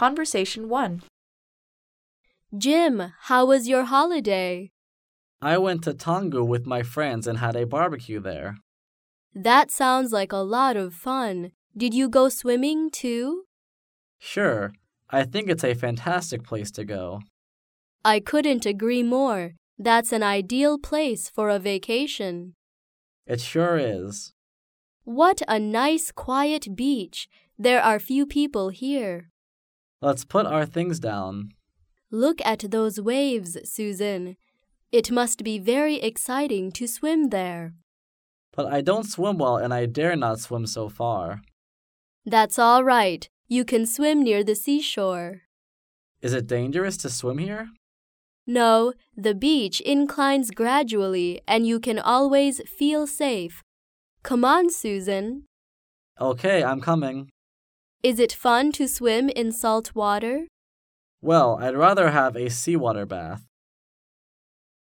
Conversation 1. Jim, how was your holiday? I went to Tongu with my friends and had a barbecue there. That sounds like a lot of fun. Did you go swimming too? Sure, I think it's a fantastic place to go. I couldn't agree more. That's an ideal place for a vacation. It sure is. What a nice, quiet beach. There are few people here. Let's put our things down. Look at those waves, Susan. It must be very exciting to swim there. But I don't swim well and I dare not swim so far. That's all right. You can swim near the seashore. Is it dangerous to swim here? No, the beach inclines gradually and you can always feel safe. Come on, Susan. Okay, I'm coming. Is it fun to swim in salt water? Well, I'd rather have a seawater bath.